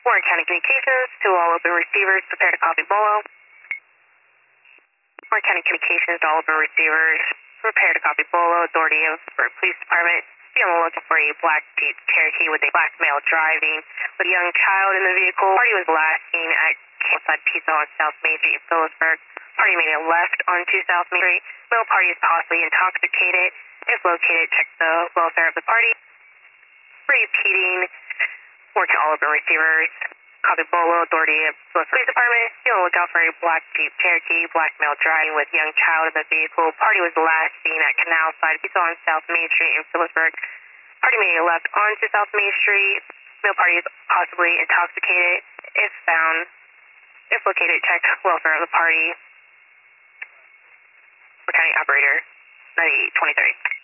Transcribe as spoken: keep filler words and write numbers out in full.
Warren County Communications, to all open receivers, prepare to copy Bolo. Warren County Communications, to all open receivers, prepare to copy Bolo. Authority of for Police Department, be on the lookout for a black Jeep Cherokee with a black male driving with a young child in the vehicle. Party was last seen at Campside Pizza on South Main Street in Phillipsburg. Party made a left onto South Main Street. Male party is possibly intoxicated. If located, check the welfare of the party. Repeating, working all open receivers. Copy Bolo, authority of Police Department. Be on the lookout for a black Jeep Cherokee, black male driving with young child in the vehicle. Party was last seen at Canal Side Pizza on South Main Street in Phillipsburg. Party made a left onto South Main Street. Male party is possibly intoxicated. If found, if located, check welfare of the party. County Operator ninety-eight twenty-three.